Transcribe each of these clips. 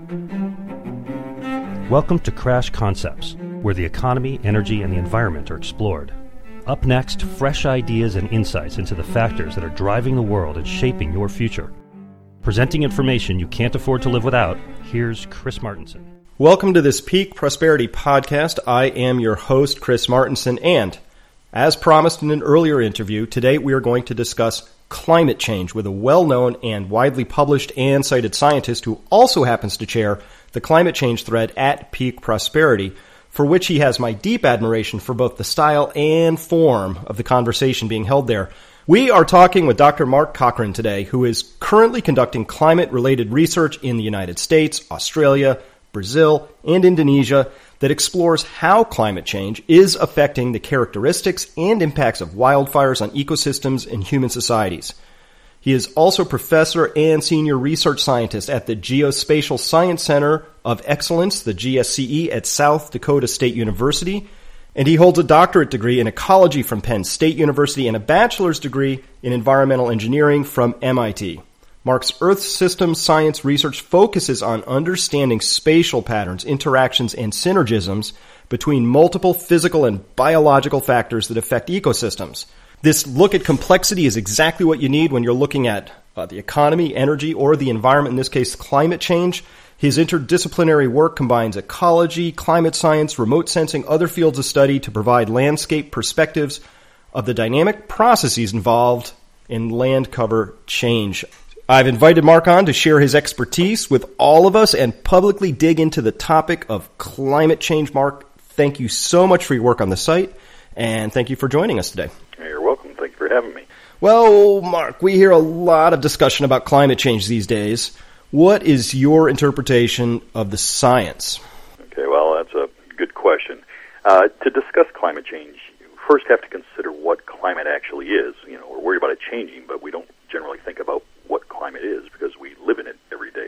Welcome to Crash Concepts, where the economy, energy, and the environment are explored. Up next, fresh ideas and insights into the factors that are driving the world and shaping your future. Presenting information you can't afford to live without, here's Chris Martenson. Welcome to this Peak Prosperity podcast. I am your host, Chris Martenson, and as promised in an earlier interview, today we are going to discuss climate change with a well-known and widely published and cited scientist who also happens to chair the climate change thread at Peak Prosperity, for which he has my deep admiration for both the style and form of the conversation being held there. We are talking with Dr. Mark Cochran today, who is currently conducting climate-related research in the United States, Australia, Brazil, and Indonesia that explores how climate change is affecting the characteristics and impacts of wildfires on ecosystems and human societies. He is also professor and senior research scientist at the Geospatial Science Center of Excellence, the GSCE, at South Dakota State University, and he holds a doctorate degree in ecology from Penn State University and a bachelor's degree in environmental engineering from MIT. Mark's Earth Systems Science research focuses on understanding spatial patterns, interactions, and synergisms between multiple physical and biological factors that affect ecosystems. This look at complexity is exactly what you need when you're looking at the economy, energy, or the environment, in this case, climate change. His interdisciplinary work combines ecology, climate science, remote sensing, other fields of study to provide landscape perspectives of the dynamic processes involved in land cover change. I've invited Mark on to share his expertise with all of us and publicly dig into the topic of climate change. Mark, thank you so much for your work on the site, and thank you for joining us today. You're welcome. Thank you for having me. Well, Mark, we hear a lot of discussion about climate change these days. What is your interpretation of the science? Okay, well, that's a good question. To discuss climate change, you first have to consider what climate actually is. You know, we're worried about it changing, but we don't generally think about what climate is because we live in it every day.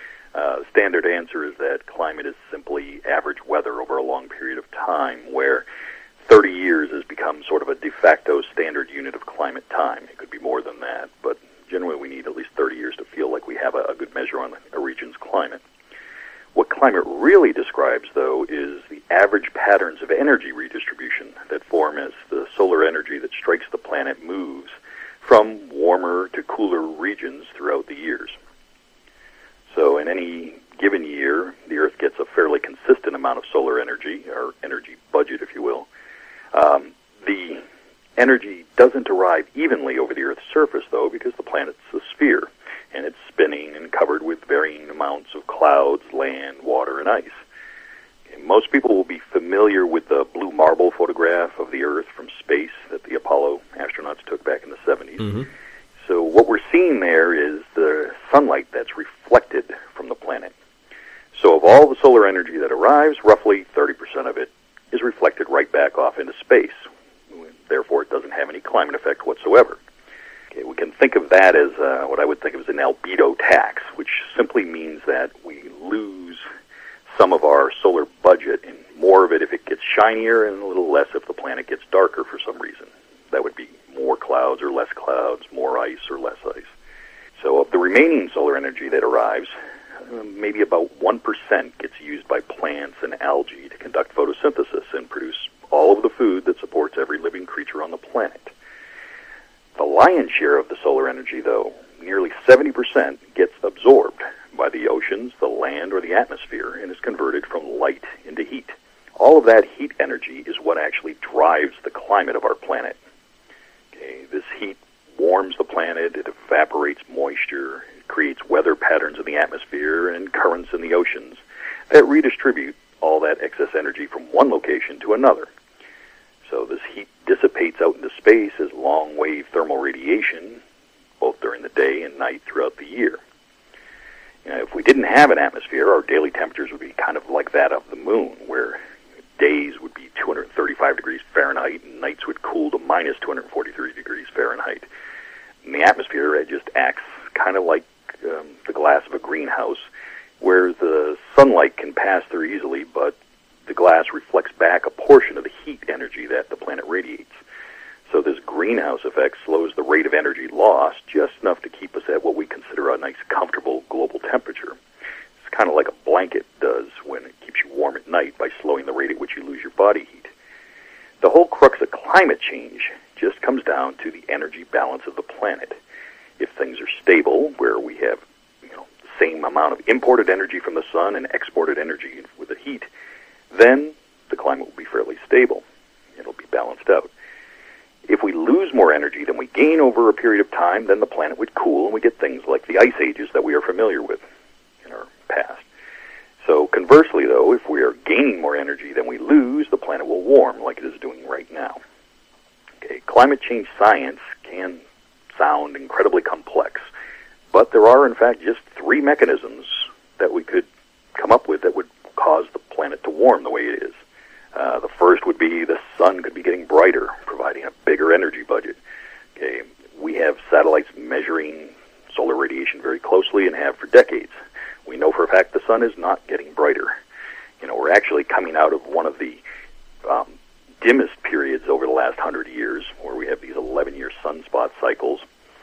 The standard answer is that climate is simply average weather over a long period of time, where 30 years has become sort of a de facto standard unit of climate time. It could be more than that, but generally we need at least 30 years to feel like we have a good measure on a region's climate. What climate really describes, though, is the average patterns of energy redistribution that form as the solar energy that strikes the planet moves from warmer to cooler regions throughout the years. So in any given year, the Earth gets a fairly consistent amount of solar energy, or energy budget, if you will. The energy doesn't arrive evenly over the Earth's surface, though, because the planet's a sphere, and it's spinning and covered with varying amounts of clouds, land, water, and ice. And most people will be familiar with the blue marble photograph of the Earth from space that the Apollo astronauts took back in the 70s. Mm-hmm. So what we're seeing there is the sunlight that's reflected from the planet. So of all the solar energy that arrives, roughly 30% of it is reflected right back off into space. Therefore, it doesn't have any climate effect whatsoever. Okay, we can think of that as what I would think of as an albedo tax, which simply means that we lose some of our solar budget, and more of it if it gets shinier and a little less if the planet gets darker for some reason. That would be more clouds or less clouds, more ice or less ice. So of the remaining solar energy that arrives, maybe about 1% gets used by plants and algae to conduct photosynthesis and produce all of the food that supports every living creature on the planet. The lion's share of the solar energy, though, nearly 70%, gets absorbed by the oceans, the land, or the atmosphere and is converted from light into heat. All of that heat energy is what actually drives the climate of our planet. Okay, this heat warms the planet, it evaporates moisture, it creates weather patterns in the atmosphere and currents in the oceans that redistribute all that excess energy from one location to another. So this heat dissipates out into space as long-wave thermal radiation, both during the day and night throughout the year. You know, if we didn't have an atmosphere, our daily temperatures would be kind of like that of the moon, where days would be 235 degrees Fahrenheit and nights would cool to minus 243 degrees Fahrenheit. In the atmosphere, it just acts kind of like the glass of a greenhouse, where the sunlight can pass through easily, but the glass reflects back a portion of the heat energy that the planet radiates. So this greenhouse effect slows the rate of energy loss just enough to keep us at what we consider a nice, comfortable global temperature. It's kind of like a blanket does when it keeps you warm at night by slowing the rate at which you lose your body heat. The whole crux of climate change just comes down to the energy balance of the planet. If things are stable, where we have the same amount of imported energy from the sun and exported energy with the heat, then the climate will be fairly stable. It'll be balanced out. If we lose more energy than we gain over a period of time, then the planet would cool and we get things like the ice ages that we are familiar with in our past. So conversely, though, if we are gaining more energy than we lose, the planet will warm like it is doing right now. Okay, climate change science can sound incredibly complex, but there are, in fact, just 3 mechanisms that we could come up with that would cause the planet to warm the way it is. The first would be the sun could be getting brighter, providing a bigger energy budget. Okay, we have satellites measuring solar radiation very closely and have for decades. We know for a fact the sun is not getting brighter. We're actually coming out of one of the dimmest periods over the last 100 years, where we have these 11-year sunspot cycles,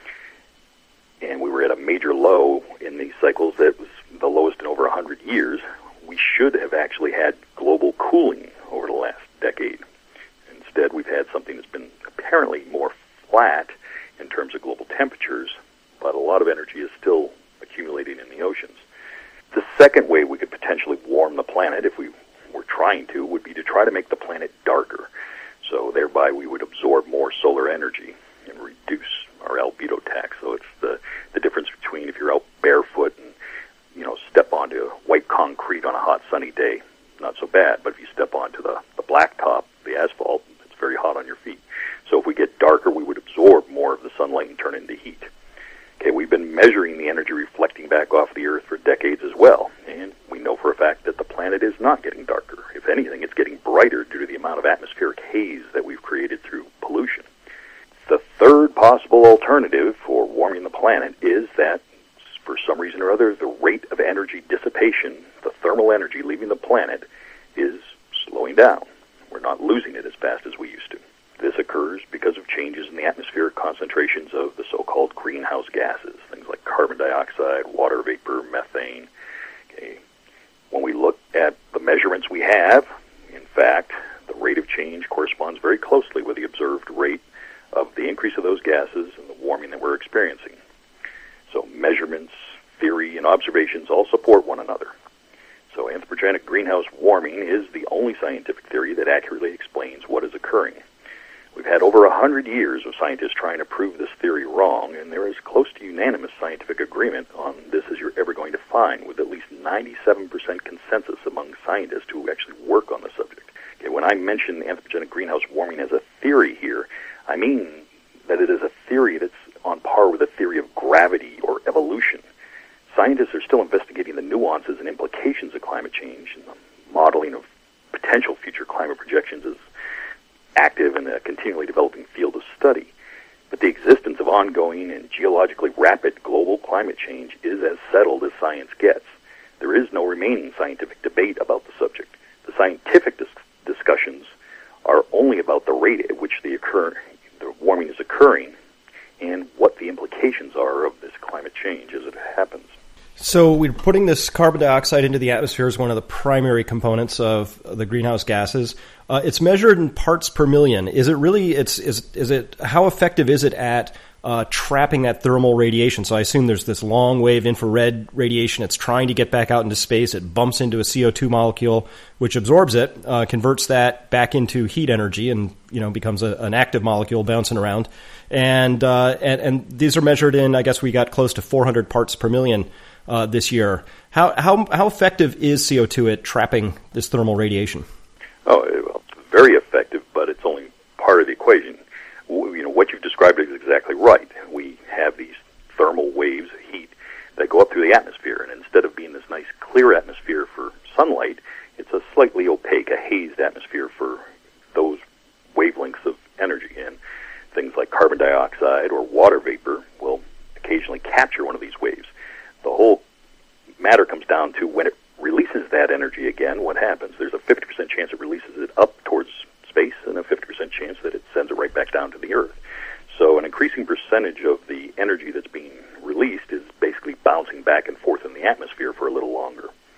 and we were at a major low in these cycles that was the lowest in over 100 years. We should have actually had global cooling over the last decade. Instead, we've had something that's been apparently more flat in terms of global temperatures, but a lot of energy is still accumulating in the oceans. The second way we could potentially warm the planet, if we were trying to, would be to try to make the planet darker. So thereby we would absorb more solar energy and reduce our albedo tax. So it's the difference between if you're out barefoot and step onto white concrete on a hot sunny day, not so bad. But if you step onto the blacktop, the asphalt, it's very hot on your feet. So if we get darker, we would absorb more of the sunlight and turn it into heat. Okay, we've been measuring the energy reflecting back off the Earth for decades as well, and we know for a fact that the planet is not getting darker. If anything, it's getting brighter due to the amount of atmospheric haze that we've created through pollution. The third possible alternative for warming the planet is that, for some reason or other, the rate of energy dissipation, the thermal energy leaving the planet, is slowing down. We're not losing it as fast as we used to. This occurs because of changes in the atmospheric concentrations of the so-called greenhouse gases, things like carbon dioxide, water vapor, methane. Okay. When we look at the measurements we have, in fact, the rate of change corresponds very closely with the observed rate of the increase of those gases and the warming that we're experiencing. So measurements, theory, and observations all support one another. So anthropogenic greenhouse warming is the only scientific theory that accurately explains what is occurring. We've had over 100 years of scientists trying to prove this theory wrong, and there is close to unanimous scientific agreement on this as you're ever going to find, with at least 97% consensus among scientists who actually work on the subject. Okay, when I mention anthropogenic greenhouse warming as a theory here, I mean that it is a theory that's on par with the theory of gravity or evolution. Scientists are still investigating the nuances and implications of climate change, and the modeling of potential future climate projections is active and a continually developing field of study. But the existence of ongoing and geologically rapid global climate change is as settled as science gets. There is no remaining scientific debate about the subject. The scientific discussions are only about the rate at which the warming is occurring and what the implications are of this climate change as it happens. So we're putting this carbon dioxide into the atmosphere as one of the primary components of the greenhouse gases. It's measured in parts per million. Is it really? How effective is it at trapping that thermal radiation? So I assume there's this long wave infrared radiation. It's trying to get back out into space. It bumps into a CO2 molecule, which absorbs it, converts that back into heat energy, and becomes an active molecule bouncing around. And these are measured in, I guess we got close to 400 parts per million this year. How effective is CO2 at trapping this thermal radiation? Oh, well, it's very effective, but it's only part of the equation. What you've described is exactly right. We have these thermal waves of heat that go up through the atmosphere, and instead of being this nice clear atmosphere for sunlight, it's a slightly opaque, a hazed atmosphere for those wavelengths of energy. And things like carbon dioxide or water vapor will occasionally capture one of these waves. The whole matter comes down to when it releases that energy again, what happens? There's a 50% chance it releases it up towards space and a 50% chance that it sends it right back down to the Earth. So an increasing percentage of the energy that's being released is basically bouncing back and forth in the atmosphere for a little longer.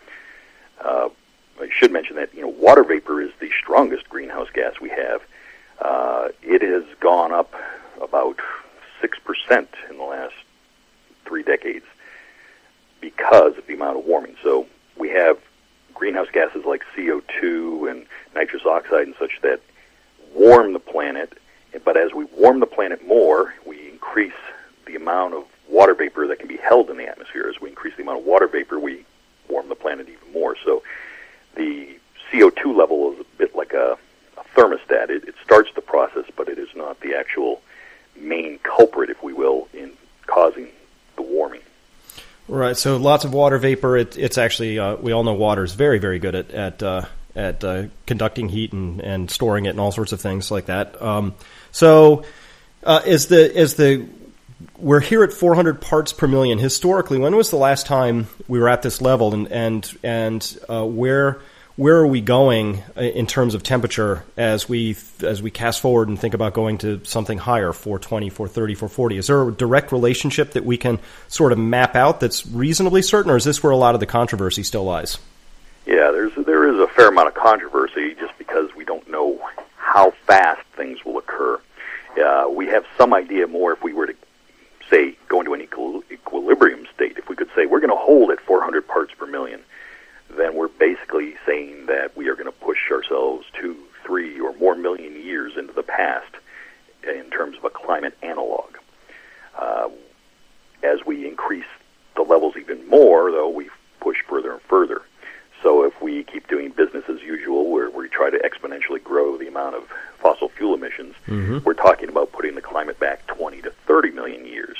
should mention that water vapor is the strongest greenhouse gas we have. It has gone up about 6% in the last 3 decades because of the amount of warming. So we have greenhouse gases like CO2 and nitrous oxide and such that warm the planet, but as we warm the planet more, we increase the amount of water vapor that can be held in the atmosphere. As we increase the amount of water vapor, we warm the planet even more. So the CO2 level is a bit like a thermostat. It starts the process, but it is not the actual main culprit, if we will, in causing the warming. Right. So lots of water vapor. It's actually we all know water is very, very good at conducting heat and storing it and all sorts of things like that. We're here at 400 parts per million. Historically, when was the last time we were at this level, and where are we going in terms of temperature as we cast forward and think about going to something higher, 420, 430, 440? Is there a direct relationship that we can sort of map out that's reasonably certain, or is this where a lot of the controversy still lies? Yeah, there is a fair amount of controversy just because we don't know how fast things will occur. We have some idea more if we were to, say, go into an equilibrium state. If we could say we're going to hold at 400 parts per million, then we're basically saying that we are going to push ourselves 2, 3, or more million years into the past in terms of a climate analog. As we increase the levels even more, though, we push further and further. So if we keep doing business as usual, where we try to exponentially grow the amount of fossil fuel emissions, we're talking about putting the climate back 20 to 30 million years.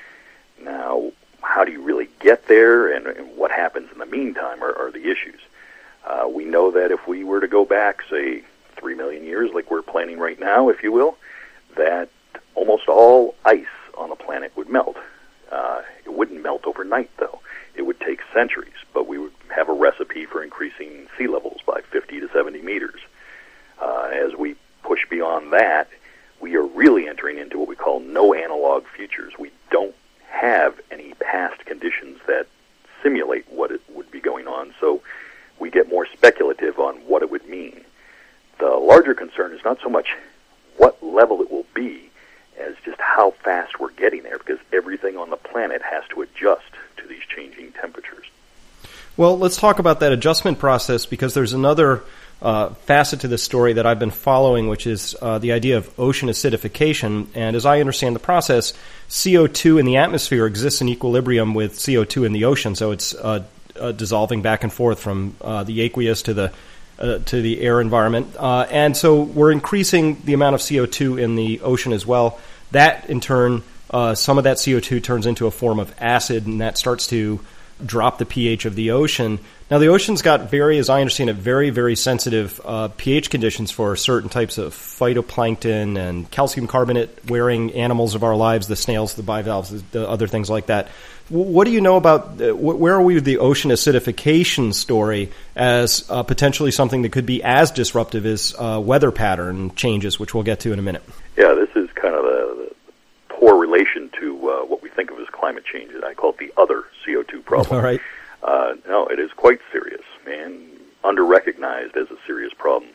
Now, how do you really get there, and what happens in the meantime are the issues. We know that if we were to go back, say, 3 million years, like we're planning right now, if you will, that almost all ice on the planet would melt. It wouldn't melt overnight, though. It would take centuries, but we would have a recipe for increasing sea levels by 50 to 70 meters. As we push beyond that, we are really entering into what we call no analog futures. We don't have any past conditions that simulate what it would be going on, so we get more speculative on what it would mean. The larger concern is not so much what level it will be as just how fast we're getting there, because everything on the planet has to adjust to these changing temperatures. Well, let's talk about that adjustment process, because there's another facet to this story that I've been following, which is the idea of ocean acidification. And as I understand the process, CO2 in the atmosphere exists in equilibrium with CO2 in the ocean, so it's dissolving back and forth from the aqueous to the air environment. And so we're increasing the amount of CO2 in the ocean as well. That, in turn, some of that CO2 turns into a form of acid, and that starts to drop the pH of the ocean. Now, the ocean's got as I understand it, very, very sensitive pH conditions for certain types of phytoplankton and calcium carbonate-wearing animals of our lives, the snails, the bivalves, the other things like that. What do you know about, where are we with the ocean acidification story as potentially something that could be as disruptive as weather pattern changes, which we'll get to in a minute? Yeah, this is kind of the poor relation to what we think of as climate change. I call it the other CO2 problem. All right. No, it is quite serious and under-recognized as a serious problem.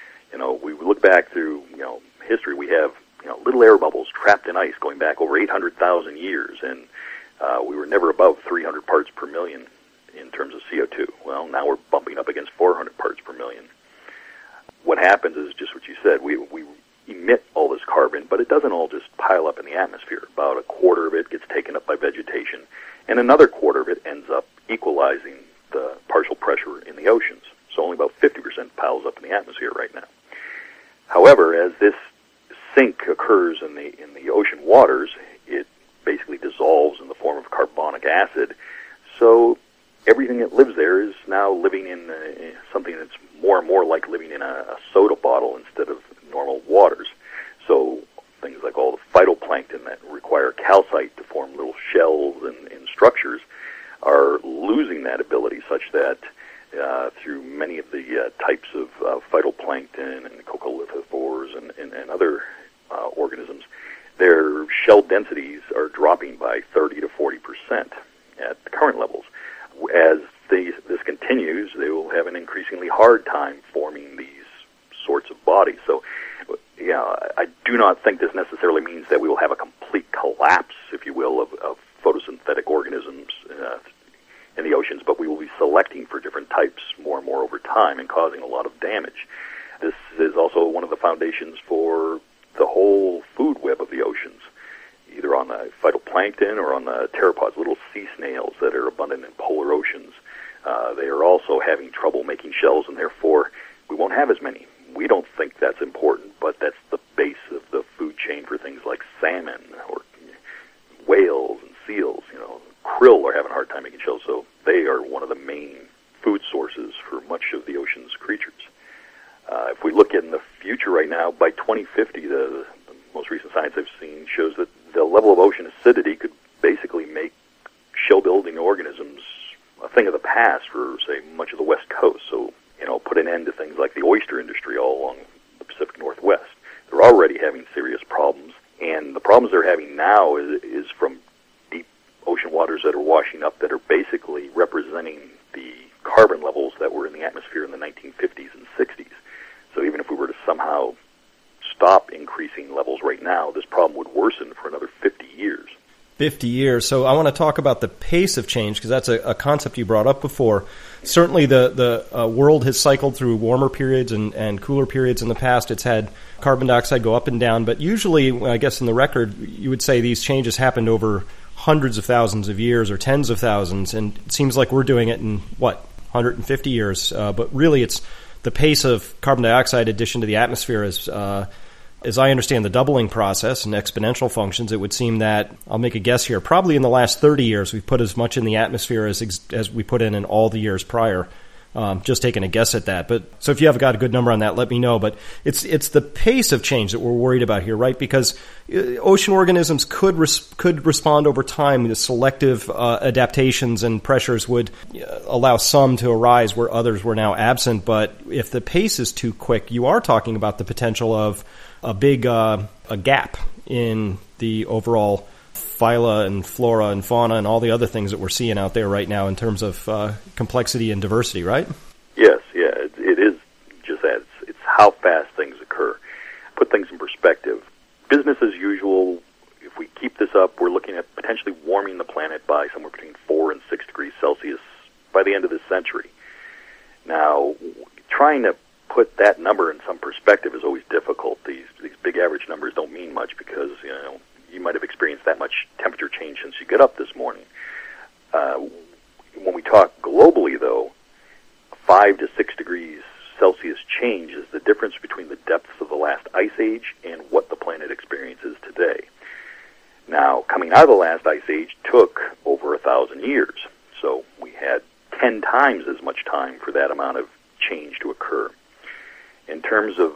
We look back through, history. We have, little air bubbles trapped in ice going back over 800,000 years, and we were never above 300 parts per million in terms of CO2. Well, now we're bumping up against 400 parts per million. What happens is just what you said. We emit all this carbon, but it doesn't all just pile up in the atmosphere. About a quarter of it gets taken up by vegetation, and another quarter of it ends up equalizing the partial pressure in the oceans. So only about 50% piles up in the atmosphere right now. However, as this sink occurs in the ocean waters, it basically dissolves in the form of carbonic acid. So everything that lives there is now living in something that's more and more like living in a soda bottle instead of normal waters. So things like all the phytoplankton that require calcite to form little shells and structures are losing that ability, such that through many of the types of phytoplankton and coccolithophores and other organisms, their shell densities are dropping by 30 to 40% at the current levels. As this continues, they will have an increasingly hard time forming these sorts of bodies. So, I do not think this necessarily means that we will have a complete collapse, if you will, of photosynthetic organisms in the oceans, but we will be selecting for different types more and more over time and causing a lot of damage. This is also one of the foundations for the whole food web of the oceans, either on the phytoplankton or on the pteropods, little sea snails that are abundant in polar oceans. They are also having trouble making shells, and therefore we won't have as many. We don't think that's important, but that's the base of the food chain for things like salmon or whales and seals. Krill are having a hard time making shells, so they are one of the main food sources for much of the ocean's creatures. If we look in the future right now, by 2050, the most recent science I've seen shows that the level of ocean acidity could basically make shell-building organisms a thing of the past for, say, much of the West Coast. So, put an end to things like the oyster industry all along the Pacific Northwest. They're already having serious problems, and the problems they're having now is from deep ocean waters that are washing up that are basically representing the carbon levels that were in the atmosphere in the 1950s and 60s. So even if we were to somehow stop increasing levels right now, this problem would worsen for another 50 years. 50 years. So I want to talk about the pace of change, because that's a concept you brought up before. Certainly the world has cycled through warmer periods and cooler periods in the past. It's had carbon dioxide go up and down, but usually, I guess in the record, you would say these changes happened over hundreds of thousands of years or tens of thousands, and it seems like we're doing it in, 150 years. But really it's the pace of carbon dioxide addition to the atmosphere is, as I understand the doubling process and exponential functions, it would seem that, I'll make a guess here, probably in the last 30 years we've put as much in the atmosphere as we put in all the years prior. Just taking a guess at that. But so if you have got a good number on that, let me know. But it's the pace of change that we're worried about here, right? Because ocean organisms could respond over time. The selective adaptations and pressures would allow some to arise where others were now absent. But if the pace is too quick, you are talking about the potential of a big a gap in the overall phyla and flora and fauna and all the other things that we're seeing out there right now in terms of complexity and diversity, right? Yes, it is just that. It's how fast things occur. Put things in perspective. Business as usual, if we keep this up, we're looking at potentially warming the planet by somewhere between 4 and 6 degrees Celsius by the end of this century. Now, trying to put that number in some perspective is always difficult. These big average numbers don't mean much because, you might have experienced that much temperature change since you get up this morning. When we talk globally, though, 5 to 6 degrees Celsius change is the difference between the depths of the last ice age and what the planet experiences today. Now, coming out of the last ice age took over 1,000 years, so we had 10 times as much time for that amount of change to occur. In terms of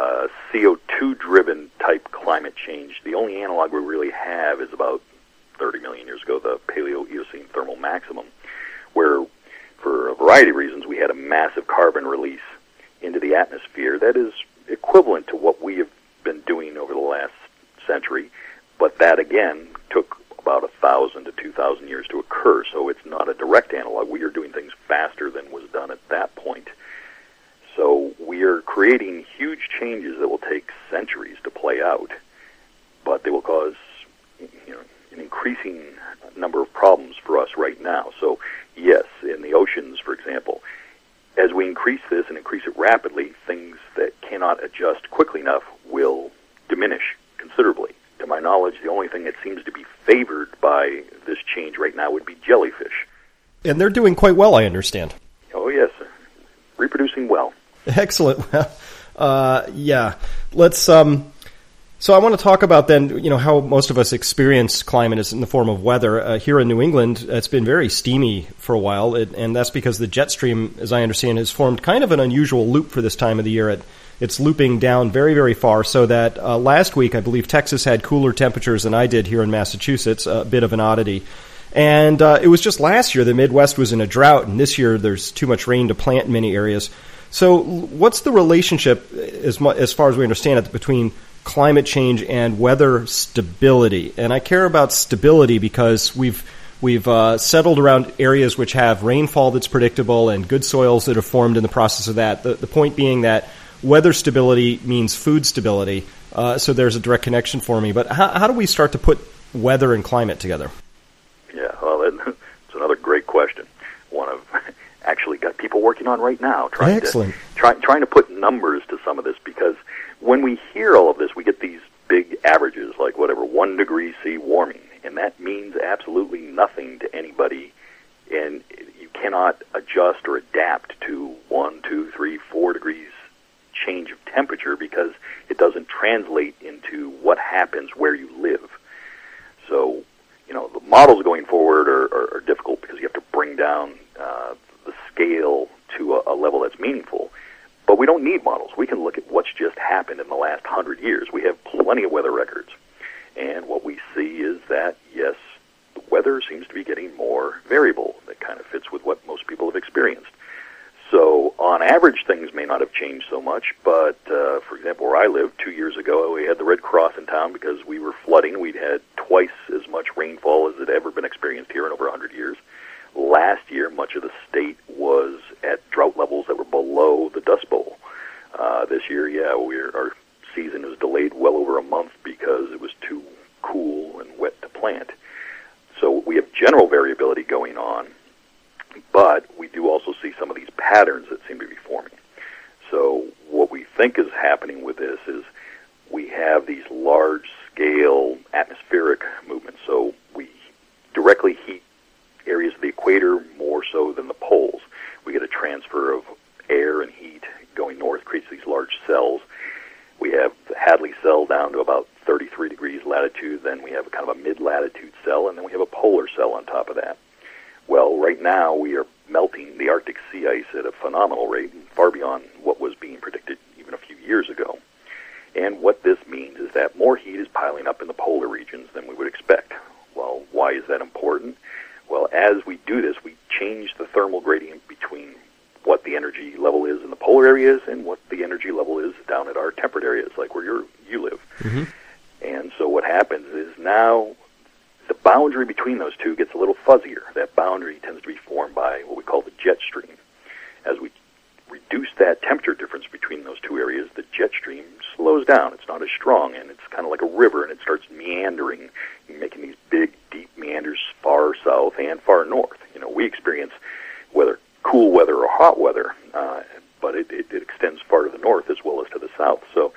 CO2-driven type climate change, the only analog we really have is about 30 million years ago, the Paleo-Eocene thermal maximum, where, for a variety of reasons, we had a massive carbon release into the atmosphere that is equivalent to what we have been doing over the last century, but that, again, took about 1,000 to 2,000 years to occur, so it's not a direct analog. We are doing things faster than was done at that point. So we are creating huge changes that will take centuries to play out, but they will cause an increasing number of problems for us right now. So yes, in the oceans, for example, as we increase this and increase it rapidly, things that cannot adjust quickly enough will diminish considerably. To my knowledge, the only thing that seems to be favored by this change right now would be jellyfish. And they're doing quite well, I understand. Oh, yes. Reproducing well. Excellent. Yeah. Let's. So I want to talk about then, how most of us experience climate is in the form of weather. Here in New England, it's been very steamy for a while, and that's because the jet stream, as I understand, has formed kind of an unusual loop for this time of the year. It's looping down very, very far, so that last week, I believe Texas had cooler temperatures than I did here in Massachusetts, a bit of an oddity. And it was just last year the Midwest was in a drought, and this year there's too much rain to plant in many areas. So what's the relationship, as far as we understand it, between climate change and weather stability? And I care about stability because we've We've settled around areas which have rainfall that's predictable and good soils that are formed in the process of that. The point being that weather stability means food stability, so there's a direct connection for me. But how do we start to put weather and climate together? Yeah, well, it's another great question. One I've actually got people working on right now, trying to put numbers to some of this, because when we hear all of this, we get these big averages, like 1 degree C warming, and that means absolutely nothing to anybody, and you cannot adjust or adapt to 1, 2, 3, 4 degrees change of temperature because it doesn't translate into what happens where you live. So, the models going forward are difficult because you have to bring down the scale to a level that's meaningful. But we don't need models. We can look at what's just happened in the last 100 years. We have plenty of weather records. And what we see is that, yes, the weather seems to be getting more variable. That kind of fits with what most people have experienced. So on average, things may not have changed so much, but for example, where I live 2 years ago, we had the Red Cross in town because we were flooding. We'd had twice as much rainfall as had ever been experienced here in over 100 years. Last year, much of the state was at drought levels that were below the Dust Bowl. This year, our season was delayed well over a month because it was too cool and wet to plant. So we have general variability going on, but we do also see some of these patterns that seem to be forming. So what we think is happening with this is we have these large-scale atmospheric movements. So we directly heat areas of the equator more so than the poles. We get a transfer of air and heat going north, creates these large cells. We have the Hadley cell down to about 33 degrees latitude. Then we have kind of a mid-latitude cell, and then we have a polar cell on top of that. Well, right now we are melting the Arctic sea ice at a phenomenal rate, far beyond what was being predicted even a few years ago. And what this means is that more heat is piling up in the polar regions than we would expect. Well, why is that important? Well, as we do this, we change the thermal gradient between what the energy level is in the polar areas and what the energy level is down at our temperate areas, like where you live. Mm-hmm. And so what happens is now the boundary between those two gets a little fuzzier. That boundary tends to be formed by what we call the jet stream. As we reduce that temperature difference between those two areas, the jet stream slows down. It's not as strong, and it's kind of like a river, and it starts meandering, making these big, deep meanders far south and far north. We experience cool weather or hot weather, but it extends far to the north as well as to the south. So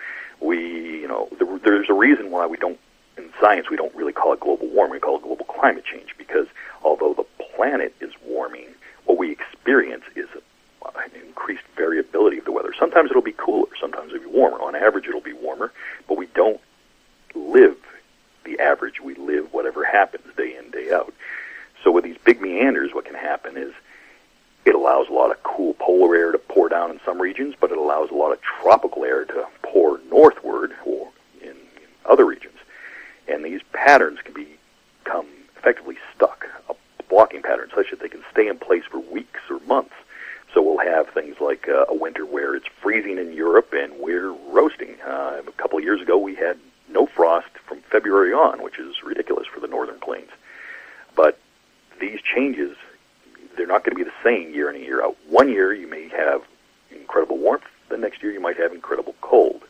there's a reason why in science, we don't really call it global warming. We call it global climate change, because although the planet is warming, what we experience is an increased variability of the weather. Sometimes it'll be cooler, sometimes it'll be warmer. On average, it'll be warmer, but we don't live the average. We live whatever happens day in, day out. So with these big meanders, what can happen is it allows a lot of cool polar air to pour down in some regions, but it allows a lot of tropical air to pour northward or in other regions. And these patterns can become effectively stuck, blocking patterns, such that they can stay in place for weeks or months. So we'll have things like a winter where it's freezing in Europe and we're roasting. A couple of years ago, we had no frost from February on, which is ridiculous for the northern plains. But these changes, they're not going to be the same year in and year out. One year you may have incredible warmth, the next year you might have incredible cold.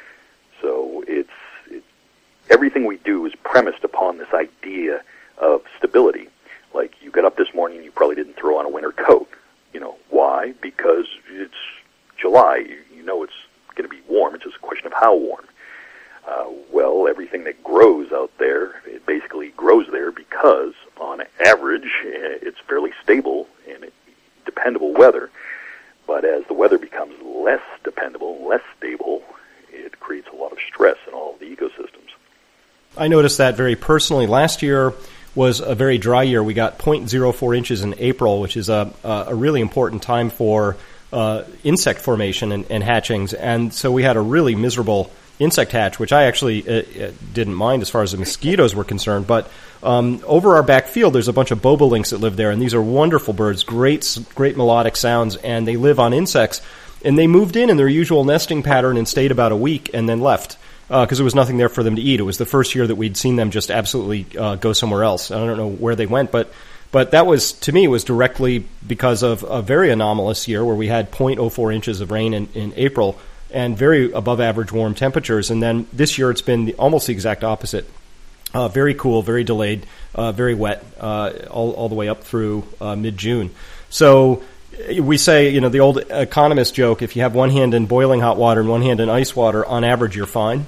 So everything we do is premised upon this idea of stability. Like, you got up this morning, you probably didn't throw on a winter coat. Why? Because it's July. You know it's going to be warm. It's just a question of how warm. Well, everything that grows out there, it basically grows there because, on average, it's fairly stable and dependable weather. But as the weather becomes less dependable, less stable, it creates a lot of stress in all of the ecosystems. I noticed that very personally. Last year was a very dry year. We got 0.04 inches in April, which is a really important time for insect formation and hatchings. And so we had a really miserable insect hatch, which I actually didn't mind as far as the mosquitoes were concerned. But over our back field, there's a bunch of bobolinks that live there, and these are wonderful birds, great melodic sounds, and they live on insects. And they moved in their usual nesting pattern and stayed about a week and then left. because there was nothing there for them to eat. It was the first year that we'd seen them just absolutely go somewhere else. I don't know where they went, but that was, to me, was directly because of a very anomalous year where we had 0.04 inches of rain in April and very above average warm temperatures. And then this year it's been almost the exact opposite. Very cool, very delayed, very wet, all the way up through mid-June. So we say, the old economist joke, if you have one hand in boiling hot water and one hand in ice water, on average you're fine.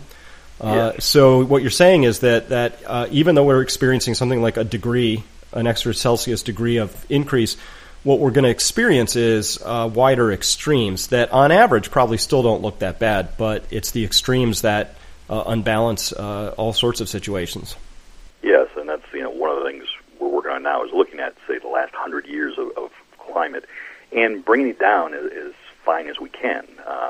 So what you're saying is that even though we're experiencing something like an extra Celsius degree of increase, what we're going to experience is wider extremes that on average probably still don't look that bad, but it's the extremes that unbalance all sorts of situations. Yes, and that's one of the things we're working on now is looking at, say, the last 100 years of climate and bringing it down as fine as we can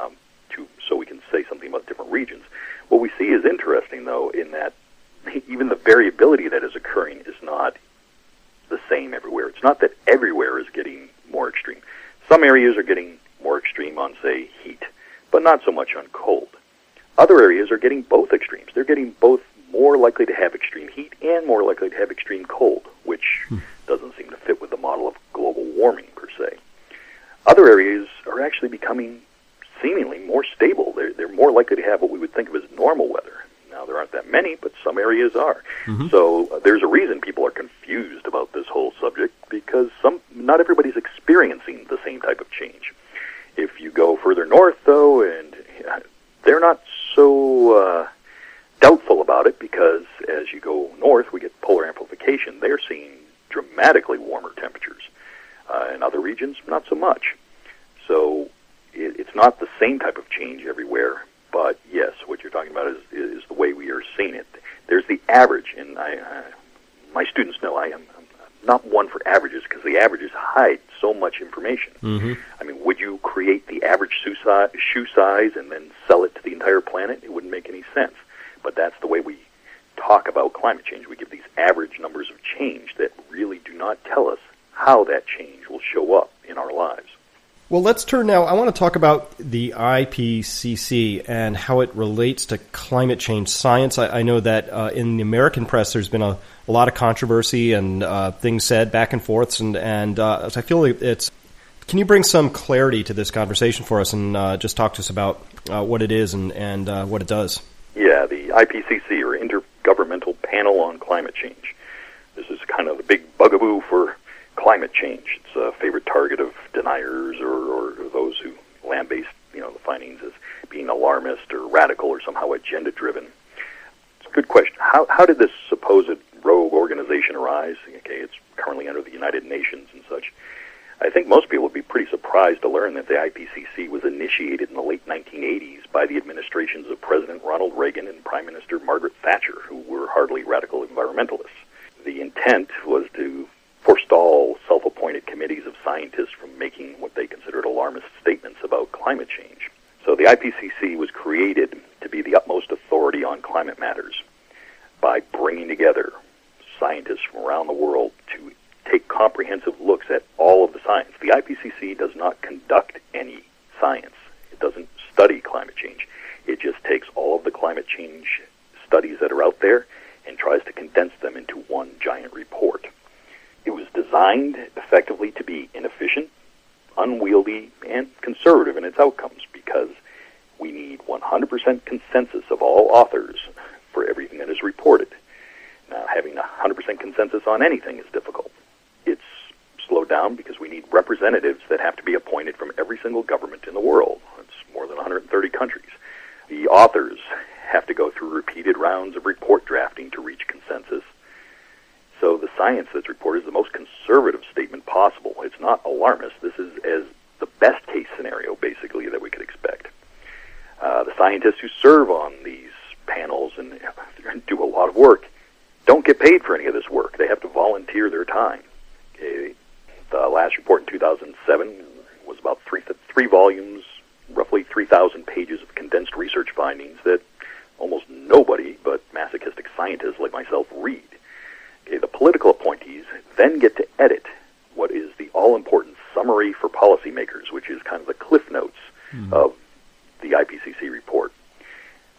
so we can say something about different regions. What we see is interesting, though, in that even the variability that is occurring is not the same everywhere. It's not that everywhere is getting more extreme. Some areas are getting more extreme on, say, heat, but not so much on cold. Other areas are getting both extremes. They're getting both more likely to have extreme heat and more likely to have extreme cold, which doesn't seem to fit with the model of global warming per se. Other areas are actually becoming seemingly more stable. They're more likely to have what we would think of as normal weather. Now, there aren't that many, but some areas are. Mm-hmm. So there's a reason people are confused about this whole subject, because not everybody's experiencing the same type of change. If you go further north, though, and they're not so doubtful about it, because as you go north, we get polar amplification. They're seeing dramatically warmer temperatures. In other regions, not so much. So it's not the same type of change everywhere, but yes, what you're talking about is the way we are seeing it. There's the average, and my students know I'm not one for averages, because the averages hide so much information. Mm-hmm. I mean, would you create the average shoe size and then sell it to the entire planet? It wouldn't make any sense. But that's the way we talk about climate change. We give these average numbers of change that really do not tell us how that change will show up in our lives. Well, let's turn now. I want to talk about the IPCC and how it relates to climate change science. I know that in the American press there's been a lot of controversy and things said back and forths, and so I feel like can you bring some clarity to this conversation for us and just talk to us about what it is and what it does? Yeah, the IPCC, or Intergovernmental Panel on Climate Change. This is kind of the big bugaboo for climate change. It's a favorite target of deniers or those who lambaste, the findings as being alarmist or radical or somehow agenda-driven. It's a good question. How did this supposed rogue organization arise? Okay, it's currently under the United Nations and such. I think most people would be pretty surprised to learn that the IPCC was initiated in the late 1980s by the administrations of President Ronald Reagan and Prime Minister Margaret Thatcher, who were hardly radical environmentalists. The intent was to forestall self-appointed committees of scientists from making what they considered alarmist statements about climate change. So the IPCC was created to be the utmost authority on climate matters by bringing together scientists from around the world to take comprehensive looks at all of the science. The IPCC does not conduct any science. It doesn't study climate change. It just takes all of the climate change studies that are out there and tries to condense them into one giant report. It was designed effectively to be inefficient, unwieldy, and conservative in its outcomes, because we need 100% consensus of all authors for everything that is reported. Now, having 100% consensus on anything is difficult. It's slowed down because we need representatives that have to be appointed from every single government in the world. It's more than 130 countries. The authors have to go through repeated rounds of report drafting to reach consensus. So the science that's reported is the most conservative statement possible. It's not alarmist. This is as the best case scenario, basically, that we could expect. The scientists who serve on these panels and do a lot of work don't get paid for any of this work. They have to volunteer their time. Okay. The last report in 2007 was about three volumes, roughly 3,000 pages of condensed research findings that almost nobody but masochistic scientists like myself read. Okay, the political appointees then get to edit what is the all-important summary for policymakers, which is kind of the cliff notes of the IPCC report.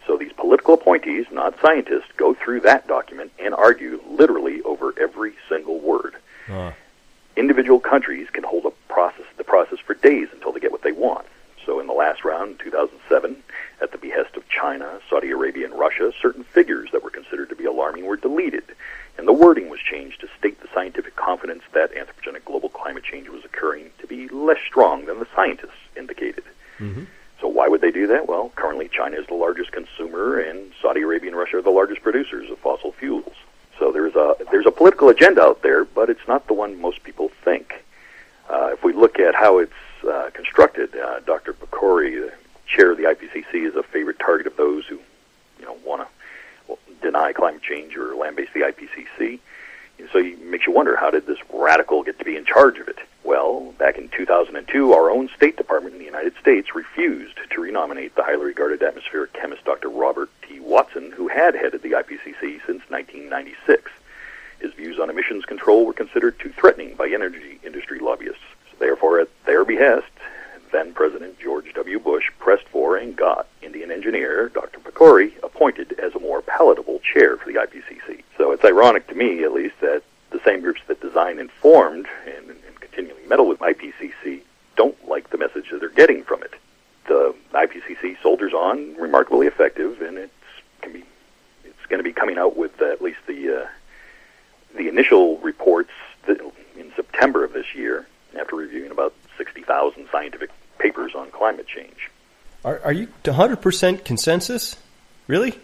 So these political appointees, not scientists, go through that document and argue literally over every single word. Individual countries can hold the process for days until they get what they want. So in the last round, in 2007, at the behest of China, Saudi Arabia, and Russia, certain figures that were considered to be alarming were deleted, and the wording was changed to state the scientific confidence that anthropogenic global climate change was occurring to be less strong than the scientists indicated. Mm-hmm. So why would they do that? Well, currently China is the largest consumer, and Saudi Arabia and Russia are the largest producers of fossil fuels. So there's a political agenda out there, but it's not the one most people think. If we look at how it's constructed, Dr. Pecori, the chair of the IPCC, is a favorite target of those who, want to deny climate change or lambaste the IPCC. So it makes you wonder, how did this radical get to be in charge of it? Well, back in 2002, our own State Department in the United States refused to renominate the highly regarded atmospheric chemist Dr. Robert T. Watson, who had headed the IPCC since 1996. His views on emissions control were considered too threatening by energy industry lobbyists. So therefore, at their behest, then-President George W. Bush pressed for and got Indian engineer Dr. Pecori appointed as a more palatable chair for the IPCC. So it's ironic to me, at least, that the same groups that design and formed and continually meddle with IPCC don't like the message that they're getting from it. The IPCC soldiers on, remarkably effective, and it's going to be coming out with at least the initial reports in September of this year, after reviewing about 60,000 scientific papers on climate change. Are you 100% consensus? Really?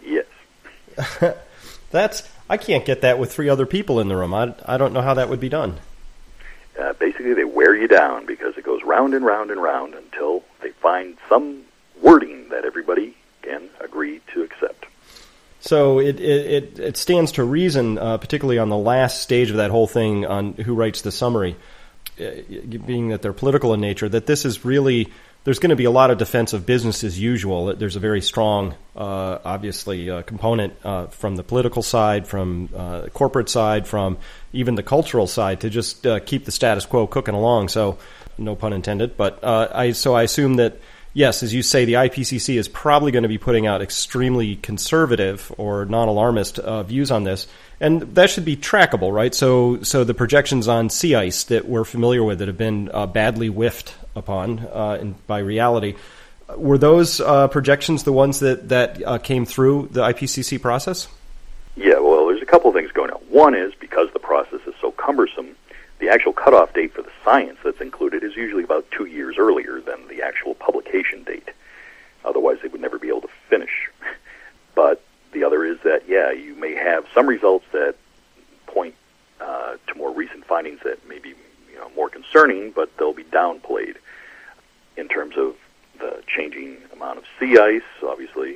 Yes. I can't get that with three other people in the room. I don't know how that would be done. Basically, they wear you down because it goes round and round and round until they find some wording that everybody can agree to accept. So it stands to reason, particularly on the last stage of that whole thing on who writes the summary, being that they're political in nature, that this is really, there's going to be a lot of defense of business as usual. There's a very strong, obviously, component from the political side, from the corporate side, from even the cultural side to just keep the status quo cooking along. So, no pun intended. But I assume that, yes, as you say, the IPCC is probably going to be putting out extremely conservative or non-alarmist views on this. And that should be trackable, right? So the projections on sea ice that we're familiar with that have been badly whiffed upon by reality, were those projections the ones that came through the IPCC process? Yeah, well, there's a couple of things going on. One is, because the process is so cumbersome, the actual cutoff date for the science that's included is usually about 2 years earlier than the actual publication date. Otherwise, they would never be able to finish. But the other is that, you may have some results that point to more recent findings that may be more concerning, but they'll be downplayed in terms of the changing amount of sea ice. Obviously,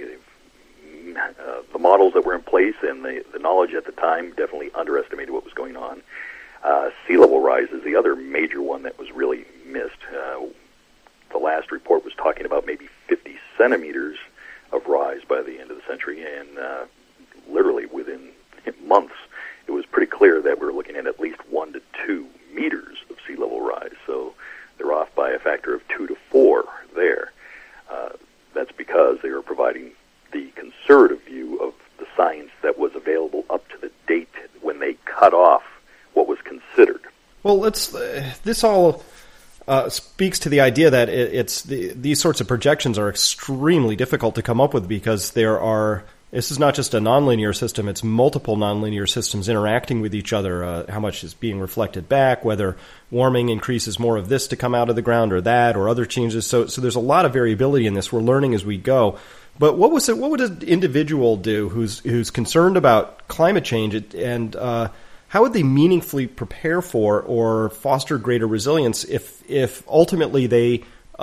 the models that were in place and the knowledge at the time definitely underestimated what was going on. Sea level rise is the other major one that was really missed. The last report was talking about maybe 50 centimeters of rise by the end of the century, and literally within months, it was pretty clear that we're looking at least 1 to 2 meters of sea level rise. So they're off by a factor of 2 to 4 there. That's because they were providing the conservative view of the science that was available up to the date when they cut off what was considered. Well, this all speaks to the idea that these sorts of projections are extremely difficult to come up with, because this is not just a nonlinear system, it's multiple nonlinear systems interacting with each other, how much is being reflected back, whether warming increases more of this to come out of the ground or that, or other changes. So there's a lot of variability in this. We're learning as we go. But what would an individual do who's concerned about climate change, and how would they meaningfully prepare for or foster greater resilience if ultimately they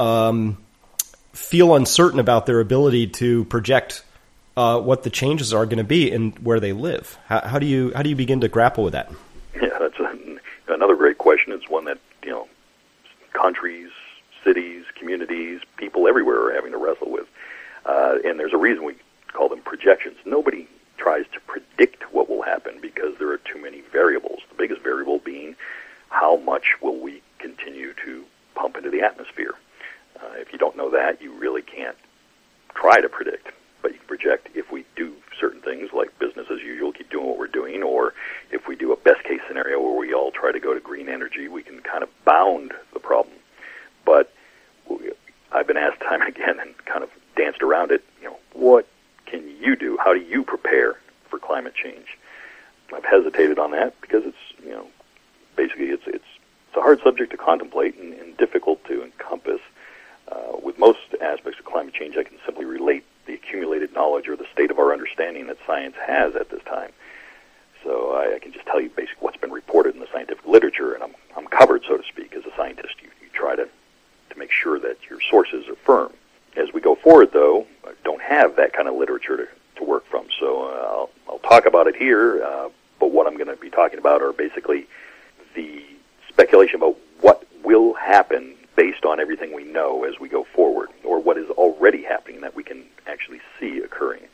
feel uncertain about their ability to project what the changes are going to be and where they live? How do you begin to grapple with that? Yeah, that's another great question. It's one that countries, cities, communities, people everywhere are having to wrestle with. And there's a reason we call them projections. Nobody tries to predict what will happen because there are too many variables. The biggest variable being how much will we continue to pump into the atmosphere. If you don't know that, you really can't try to predict. But you can project if we do certain things like business as usual, keep doing what we're doing, or if we do a best-case scenario where we all try to go to green energy, we can kind of bound the problem. But I've been asked time and again and kind of danced around it, what can you do? How do you prepare for climate change? I've hesitated on that because it's, basically it's a hard subject to contemplate and difficult to encompass. With most aspects of climate change, I can simply relate the accumulated knowledge or the state of our understanding that science has at this time. So I can just tell you basically what's been reported in the scientific literature, and I'm covered, so to speak, as a scientist. You try to make sure that your sources are firm. As we go forward, though, I don't have that kind of literature to work from, so I'll talk about it here, but what I'm going to be talking about are basically the speculation about what will happen based on everything we know as we go forward, or what is already happening that we can actually see occurring.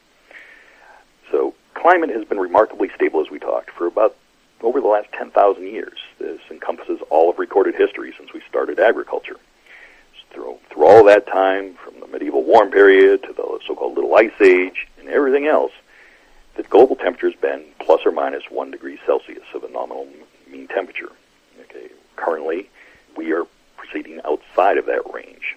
So climate has been remarkably stable, as we talked, for about over the last 10,000 years. This encompasses all of recorded history since we started agriculture. Through all that time, from the medieval warm period to the so-called Little Ice Age and everything else, the global temperature has been plus or minus 1 degree Celsius of a nominal mean temperature. Okay, currently, we are proceeding outside of that range.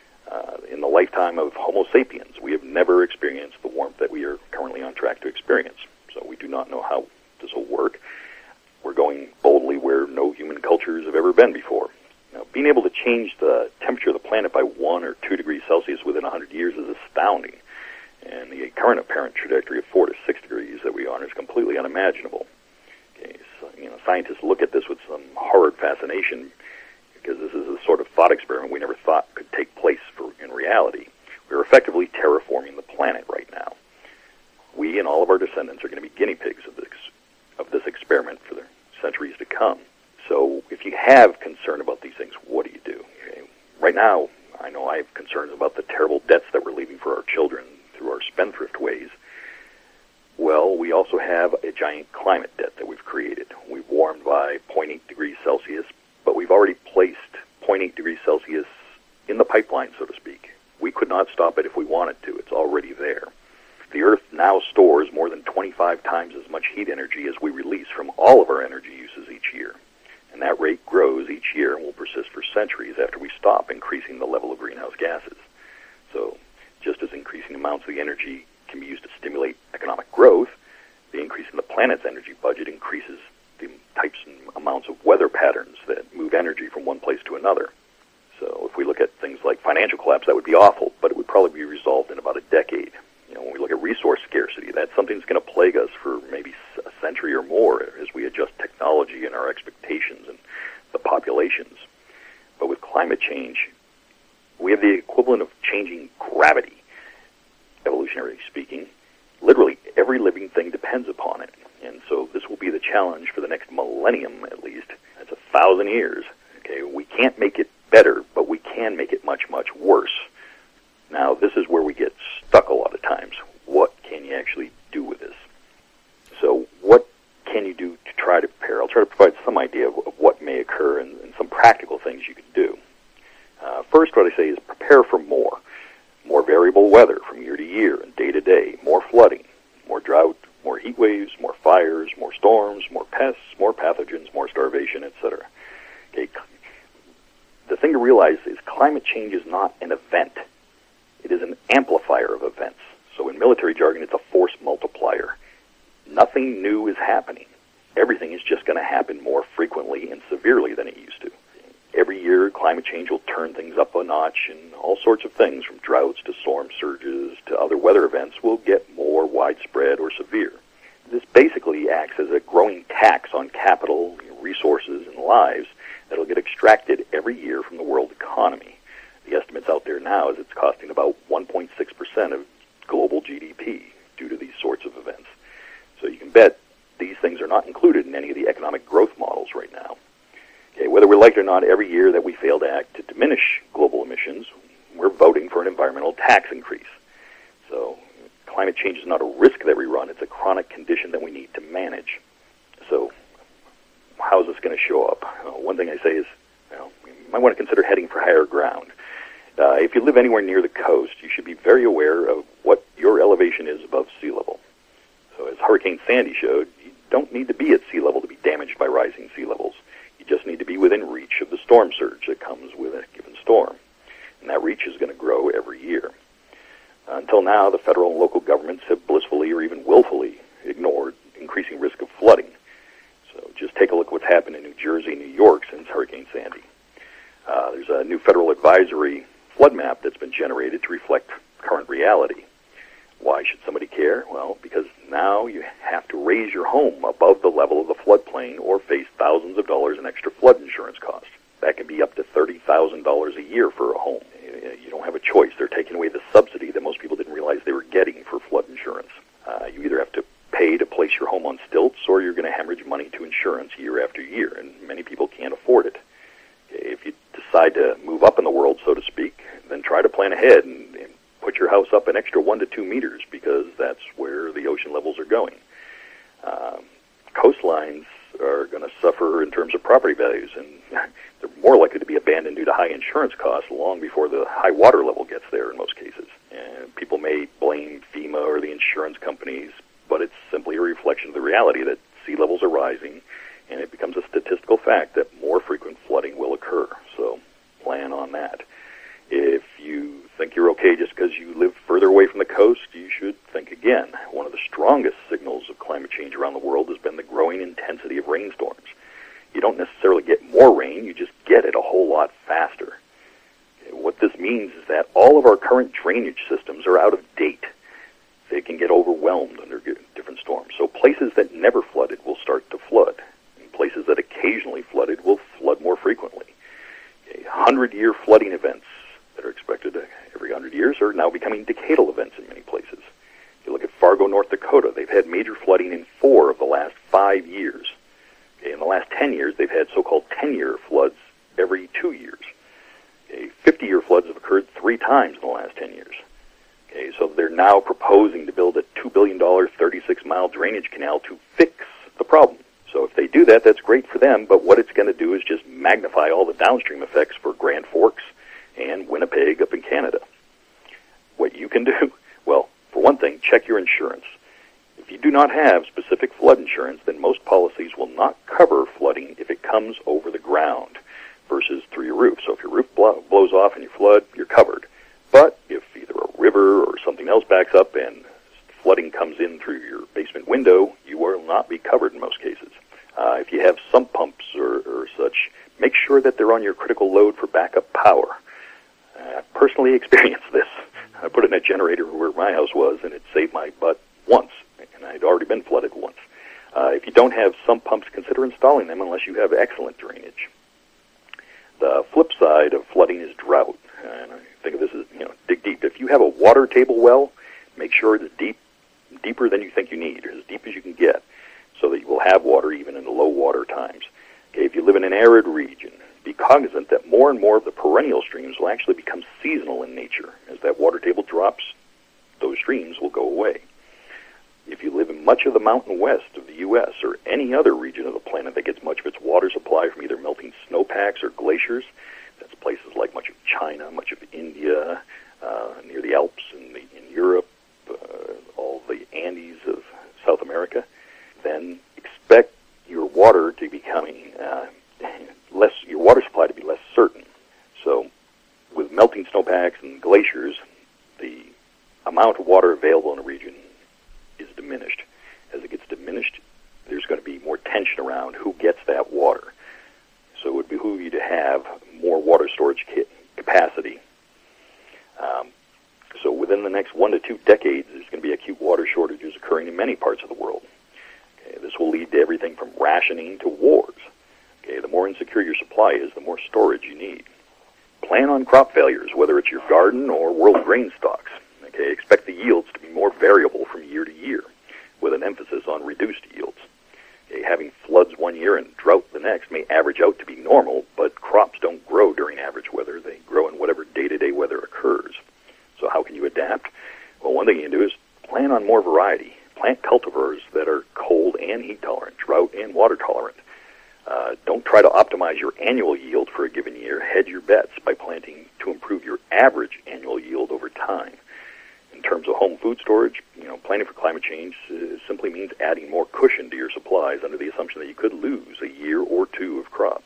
In the lifetime of Homo sapiens, we have never experienced the warmth that we are currently on track to experience. So we do not know how this will work. We're going boldly where no human cultures have ever been before. Now, being able to change the temperature of the planet by 1 or 2 degrees Celsius within 100 years is astounding. And the current apparent trajectory of 4 to 6 degrees that we are on is completely unimaginable. Okay, so, scientists look at this with some horrid fascination because this is a sort of thought experiment we never thought could take place in reality. We're effectively terraforming the planet right now. We and all of our descendants are going to be guinea pigs of this experiment for the centuries to come. So if you have concern about these things, what do you do? Okay. Right now, I know I have concerns about the terrible debts that we're leaving for our children through our spendthrift ways. Well, we also have a giant climate debt that we've created. We've warmed by 0.8 degrees Celsius, but we've already placed 0.8 degrees Celsius in the pipeline, so to speak. We could not stop it if we wanted to. It's already there. The Earth now stores more than 25 times as much heat energy as we release from all of our energy uses each year. And that rate grows each year and will persist for centuries after we stop increasing the level of greenhouse gases. So just as increasing amounts of the energy can be used to stimulate economic growth, the increase in the planet's energy budget increases the types and amounts of weather patterns that move energy from one place to another. So if we look at things like financial collapse, that would be awful, but it would probably be resolved in about a decade. When we look at resource scarcity, that's something that's going to plague us for maybe a century or more as we adjust technology and our expectations and the populations. But with climate change, we have the equivalent of changing gravity, evolutionarily speaking. Literally, every living thing depends upon it. And so this will be the challenge for the next millennium, at least. That's 1,000 years. Okay, we can't make it better, but we can make it much, much worse. Now, this is where we get stuck a lot of times. What can you actually do with this? So what can you do to try to prepare? I'll try to provide some idea of what may occur and some practical things you can do. First, what I say is prepare for more. More variable weather from year to year and day to day. More flooding, more drought, more heat waves, more fires, more storms, more pests, more pathogens, more starvation, etc. Okay. The thing to realize is climate change is not an event. It is an amplifier of events. So in military jargon, it's a force multiplier. Nothing new is happening. Everything is just going to happen more frequently and severely than it used to. Every year, climate change will turn things up a notch, and all sorts of things, from droughts to storm surges to other weather events, will get more widespread or severe. This basically acts as a growing tax on capital, resources, and lives that will get extracted every year from the world economy. The estimates out there now is it's costing about 1.6% of global GDP due to these sorts of events. So you can bet these things are not included in any of the economic growth models right now. Okay, whether we like it or not, every year that we fail to act to diminish global emissions, we're voting for an environmental tax increase. So climate change is not a risk that we run, it's a chronic condition that we need to manage. So how is this going to show up? One thing I say is, you might want to consider heading for higher ground. If you live anywhere near the coast, you should be very aware of what your elevation is above sea level. So as Hurricane Sandy showed, you don't need to be at sea level to be damaged by rising sea levels. You just need to be within reach of the storm surge that comes with a given storm. And that reach is going to grow every year. Until now, the federal and local governments have blissfully or even willfully ignored increasing risk of flooding. So just take a look at what's happened in New Jersey, New York since Hurricane Sandy. There's a new federal advisory flood map that's been generated to reflect current reality. Why should somebody care? Well, because now you have to raise your home above the level of the floodplain or face thousands of dollars in extra flood insurance costs. That can be up to $30,000 a year for a home. You don't have a choice. They're taking away the subsidy that most people didn't realize they were getting for flood insurance. You either have to pay to place your home on stilts, or you're going to hemorrhage money to insurance year after year, and many people can't afford it. If you decide to move up in the world, so to speak, then try to plan ahead and put your house up an extra 1 to 2 meters, because that's where the ocean levels are going. Coastlines are going to suffer in terms of property values, and they're more likely to be abandoned due to high insurance costs long before the high water level gets there in most cases. And people may blame FEMA or the insurance companies, but it's simply a reflection of the reality that sea levels are rising, and it becomes a statistical fact that more frequent flooding will occur. So plan on that. If you think you're okay just because you live further away from the coast, you should think again. One of the strongest signals of climate change around the world has been the growing intensity of rainstorms. You don't necessarily get more rain, you just get it a whole lot faster. What this means is that all of our current drainage systems are out of date. They can get overwhelmed under different storms. So places that never flooded will start to flood. And places that occasionally flooded will flood more frequently. 100-year flooding events that are expected every 100 years are now becoming decadal events in many places. If you look at Fargo, North Dakota, they've had major flooding in 4 of the last 5 years. In the last 10 years, they've had so-called 10-year floods every 2 years. 50-year floods have occurred 3 times in the last 10 years. So they're now proposing to build a $2 billion, 36-mile drainage canal to fix the problem. So if they do that, that's great for them, but what it's going to do is just magnify all the downstream effects for Grand Forks and Winnipeg up in Canada. What you can do, well, for one thing, check your insurance. If you do not have specific flood insurance, then most policies will not cover flooding if it comes over the ground versus through your roof. So if your roof blows off and you flood, you're covered. But if either a river or something else backs up and flooding comes in through your basement window, you will not be covered in most cases. If you have sump pumps or such, make sure that they're on your critical load for backup power. I personally experienced this. I put in a generator where my house was, and it saved my butt once, and I'd already been flooded once. If you don't have sump pumps, consider installing them unless you have excellent drainage. The flip side of flooding is drought. And I think of this as, dig deep. If you have a water table well, make sure it's deeper than you think you need, or as deep as you can get, so that you will have water even in the low water times. Okay, if you live in an arid region, be cognizant that more and more of the perennial streams will actually become seasonal in nature. As that water table drops, those streams will go away. If you live in much of the mountain west of the U.S. or any other region of the planet that gets much of its water supply from either melting snowpacks or glaciers, that's places like much of China, much of India, near the Alps in Europe, all the Andes of South America, then expect your water to be becoming your water supply to be less certain. So with melting snowpacks and glaciers, the amount of water available in a region is diminished. As it gets diminished, there's going to be more tension around who gets that water. So it would behoove you to have more water storage capacity. So within the next 1 to 2 decades, there's going to be acute water shortages occurring in many parts of the world. Okay, this will lead to everything from rationing to wars. Okay, the more insecure your supply is, the more storage you need. Plan on crop failures, whether it's your garden or world grain stocks. Okay, expect the yields to be more variable from year to year, with an emphasis on reduced yields. Okay, having floods one year and drought the next may average out to be normal, but crops don't grow during average weather. They grow in whatever day-to-day weather occurs. So how can you adapt? Well, one thing you can do is plan on more variety. Plant cultivars that are cold and heat tolerant, drought and water tolerant. Don't try to optimize your annual yield for a given year. Hedge your bets by planting to improve your average annual yield over time. In terms of home food storage, planning for climate change simply means adding more cushion to your supplies under the assumption that you could lose a year or two of crops.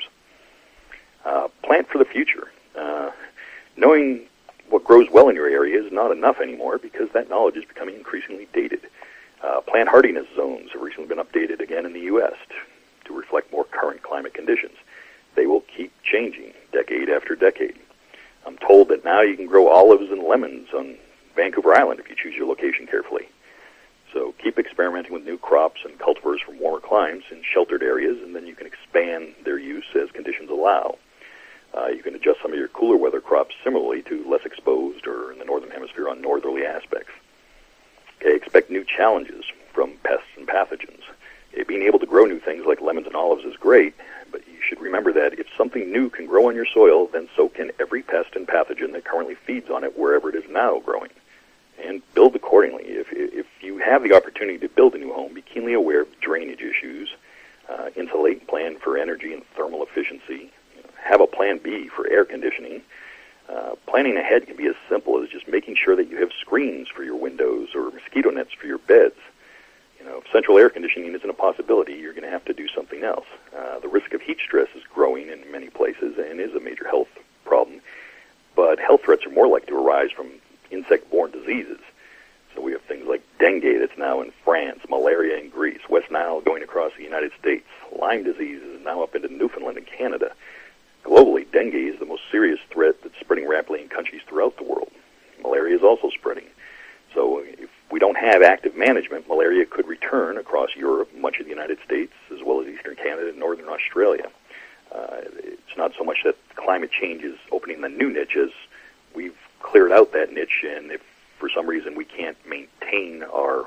Plant for the future. Knowing what grows well in your area is not enough anymore because that knowledge is becoming increasingly dated. Plant hardiness zones have recently been updated again in the U.S. to reflect more current climate conditions. They will keep changing decade after decade. I'm told that now you can grow olives and lemons on Vancouver Island if you choose your location carefully. So keep experimenting with new crops and cultivars from warmer climes in sheltered areas, and then you can expand their use as conditions allow. You can adjust some of your cooler weather crops similarly to less exposed or in the northern hemisphere on northerly aspects. Okay, expect new challenges from pests and pathogens. Okay, being able to grow new things like lemons and olives is great, but you should remember that if something new can grow on your soil, then so can every pest and pathogen that currently feeds on it wherever it is now growing. And build accordingly. If you have the opportunity to build a new home, be keenly aware of drainage issues, insulate and plan for energy and thermal efficiency, have a plan B for air conditioning. Planning ahead can be as simple as just making sure that you have screens for your windows or mosquito nets for your beds. If central air conditioning isn't a possibility, you're going to have to do something else. The risk of heat stress is growing in many places and is a major health problem, but health threats are more likely to arise from insect-borne diseases. So we have things like dengue that's now in France, malaria in Greece, West Nile going across the United States, Lyme disease is now up into Newfoundland and Canada. Globally, dengue is the most serious threat that's spreading rapidly in countries throughout the world. Malaria is also spreading. So if we don't have active management, malaria could return across Europe, much of the United States, as well as eastern Canada and northern Australia. It's not so much that climate change is opening the new niche as we've cleared out that niche, and if for some reason we can't maintain our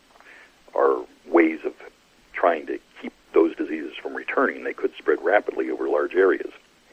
ways of trying to keep those diseases from returning, they could spread rapidly over large areas.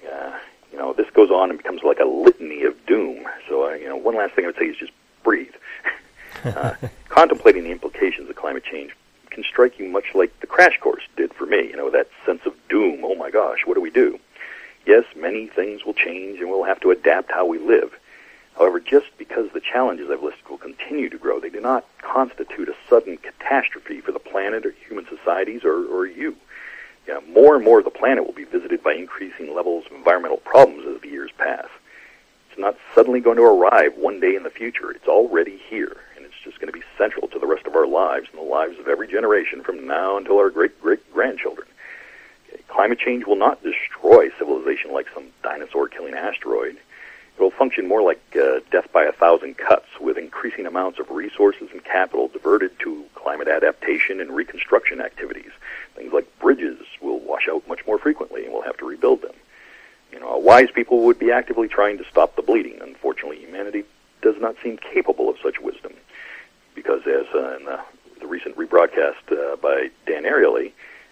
This goes on and becomes like a litany of doom. So, one last thing I would say is just breathe. Contemplating the implications of climate change can strike you much like the crash course did for me. That sense of doom. Oh my gosh, what do we do? Yes, many things will change and we'll have to adapt how we live. However, just because the challenges I've listed will continue to grow, they do not constitute a sudden catastrophe for the planet or human societies or you. More and more of the planet will be visited by increasing levels of environmental problems as the years pass. It's not suddenly going to arrive one day in the future. It's already here, and it's just going to be central to the rest of our lives and the lives of every generation from now until our great-great-grandchildren. Climate change will not destroy civilization like some dinosaur-killing asteroid. It will function more like death by 1,000 cuts, with increasing amounts of resources and capital diverted to climate adaptation and reconstruction activities. Things like bridges will wash out much more frequently, and we'll have to rebuild them. Wise people would be actively trying to stop the bleeding. Unfortunately, humanity does not seem capable of such wisdom, because as in the recent rebroadcast by Dan Ariely,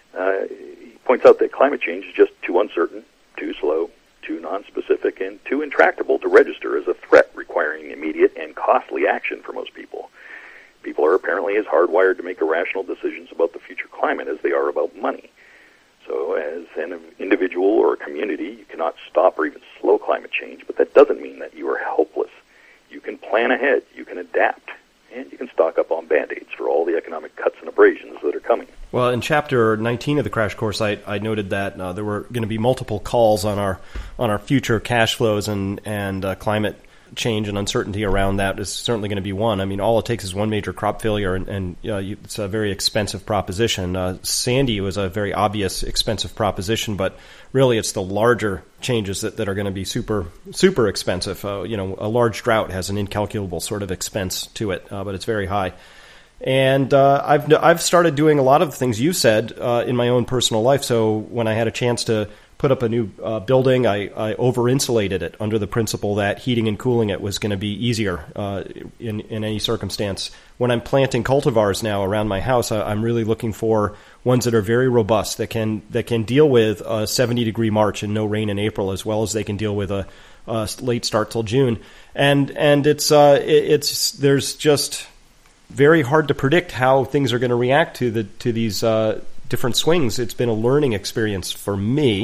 he points out that climate change is just too uncertain, too slow, too nonspecific, and too intractable to register as a threat requiring immediate and costly action for most people. People are apparently as hardwired to make irrational decisions about the future climate as they are about money. So as an individual or a community, you cannot stop or even slow climate change, but that doesn't mean that you are helpless. You can plan ahead, you can adapt, and you can stock up on Band-Aids for all the economic cuts and abrasions that are coming. Well, in Chapter 19 of the Crash Course, I noted that there were going to be multiple calls on our future cash flows and climate change and uncertainty around that is certainly going to be one. I mean, all it takes is one major crop failure, and it's a very expensive proposition. Sandy was a very obvious expensive proposition, but really it's the larger changes that are going to be super, super expensive. A large drought has an incalculable sort of expense to it, but it's very high. And I've started doing a lot of the things you said in my own personal life. So when I had a chance to put up a new building, I over-insulated it under the principle that heating and cooling it was going to be easier in any circumstance. When I'm planting cultivars now around my house, I'm really looking for ones that are very robust, that can deal with a 70-degree March and no rain in April, as well as they can deal with a late start till June. And it's there's just very hard to predict how things are going to react to these different swings. It's been a learning experience for me,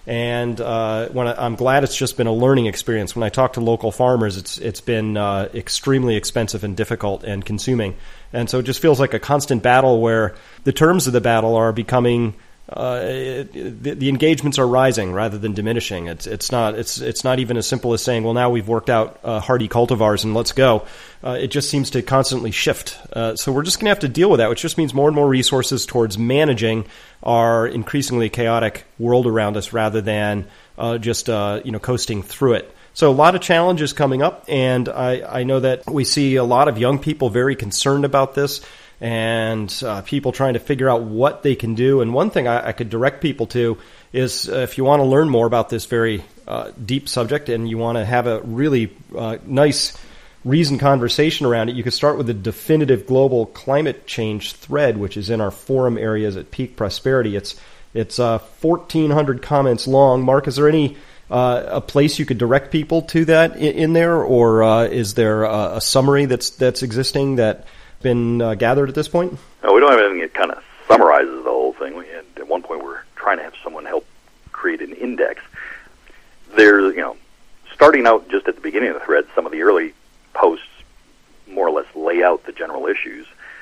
And I'm glad it's just been a learning experience. When I talk to local farmers, it's been extremely expensive and difficult and consuming. And so it just feels like a constant battle where the terms of the battle are becoming the engagements are rising rather than diminishing. It's not even as simple as saying, well, now we've worked out hardy cultivars and let's go. It just seems to constantly shift. So we're just going to have to deal with that, which just means more and more resources towards managing our increasingly chaotic world around us rather than just coasting through it. So a lot of challenges coming up, and I know that we see a lot of young people very concerned about this, and people trying to figure out what they can do. And one thing I could direct people to is if you want to learn more about this very deep subject and you want to have a really nice reasoned conversation around it, you could start with the Definitive Global Climate Change thread, which is in our forum areas at Peak Prosperity. It's 1,400 comments long. Mark, is there any a place you could direct people to that in there, or is there a summary that's existing that been gathered at this point? No, we don't have anything that kind of summarizes the whole thing. At one point, we're trying to have someone help create an index. There's, starting out just at the beginning of the thread, some of the early posts more or less lay out the general issues.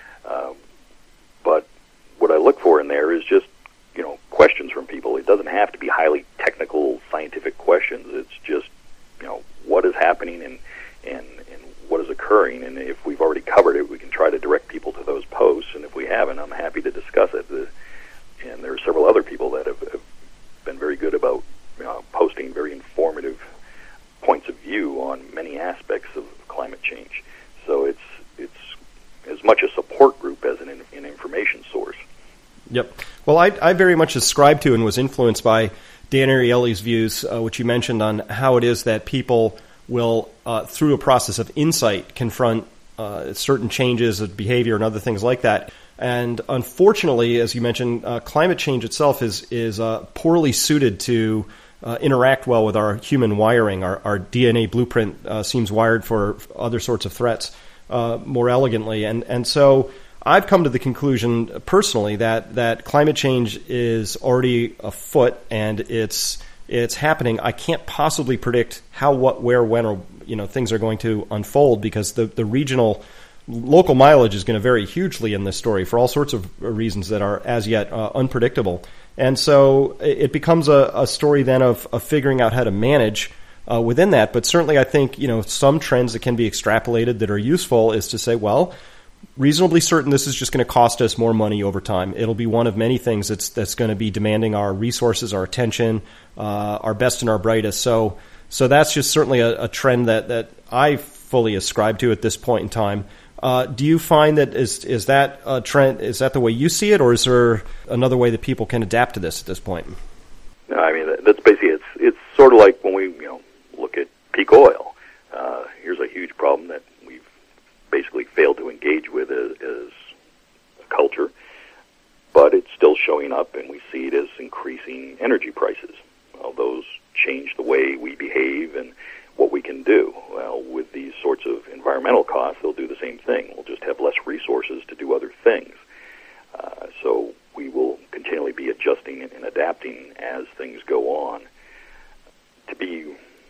But what I look for in there is just, questions from people. It doesn't have to be highly technical, scientific questions. It's just, what is happening and what is occurring. And if we've already covered it, we can try to direct people to those posts. And if we haven't, I'm happy to discuss it. And there are several other people that have been very good about posting very informative points of view on many aspects of climate change. So it's as much a support group as an information source. Yep. Well, I very much ascribe to and was influenced by Dan Ariely's views, which you mentioned, on how it is that people will, through a process of insight, confront certain changes of behavior and other things like that. And unfortunately, as you mentioned, climate change itself is poorly suited to interact well with our human wiring. Our DNA blueprint seems wired for other sorts of threats more elegantly. And so I've come to the conclusion personally that climate change is already afoot and it's happening. I can't possibly predict how, what, where, when, or things are going to unfold, because the local mileage is going to vary hugely in this story for all sorts of reasons that are as yet unpredictable. And so it becomes a story then of figuring out how to manage within that. But certainly I think some trends that can be extrapolated that are useful is to say, well, reasonably certain this is just going to cost us more money over time. It'll be one of many things that's going to be demanding our resources, our attention, our best and our brightest. So that's just certainly a trend that I fully ascribe to at this point in time. Do you find that is that a trend? Is that the way you see it, or is there another way that people can adapt to this at this point? No, I mean that's basically it's sort of like when we look at peak oil. Here's a huge problem that we've basically failed to engage with as a culture, but it's still showing up, and we see it as increasing energy prices. Well, those change the way we behave and what we can do. Well, with these sorts of environmental costs, they'll do the same thing. We'll just have less resources to do other things. So we will continually be adjusting and adapting as things go on. To be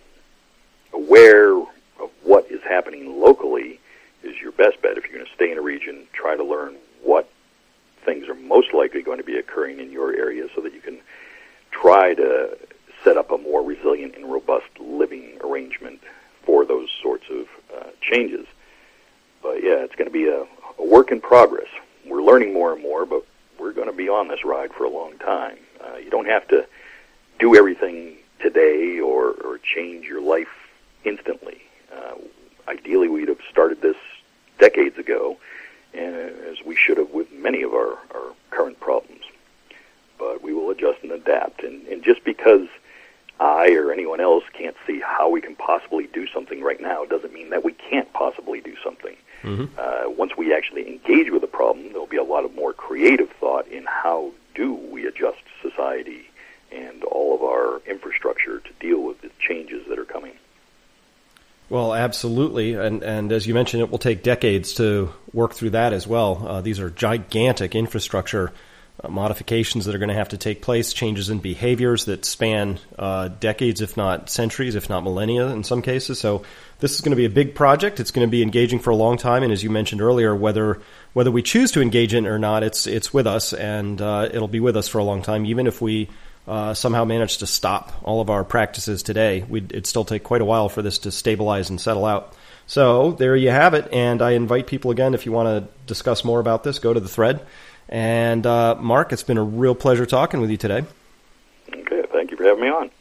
aware of what is happening locally is your best bet. If you're going to stay in a region, try to learn what things are most likely going to be occurring in your area so that you can try to set up a more resilient and robust living arrangement for those sorts of changes. But yeah, it's going to be a work in progress. We're learning more and more, but we're going to be on this ride for a long time. You don't have to do everything today or change your life instantly. Ideally, we'd have started this decades ago, as we should have with many of our current problems. But we will adjust and adapt. And just because I or anyone else can't see how we can possibly do something right now doesn't mean that we can't possibly do something. Mm-hmm. Once we actually engage with the problem, there'll be a lot of more creative thought in how do we adjust society and all of our infrastructure to deal with the changes that are coming. Well, absolutely. And as you mentioned, it will take decades to work through that as well. These are gigantic infrastructure modifications that are going to have to take place, changes in behaviors that span decades, if not centuries, if not millennia in some cases. So this is going to be a big project. It's going to be engaging for a long time. And as you mentioned earlier, whether we choose to engage in it or not, it's with us, and it'll be with us for a long time. Even if we somehow manage to stop all of our practices today, it'd still take quite a while for this to stabilize and settle out. So there you have it. And I invite people again, if you want to discuss more about this, go to the thread. And Mark, it's been a real pleasure talking with you today. Okay, thank you for having me on.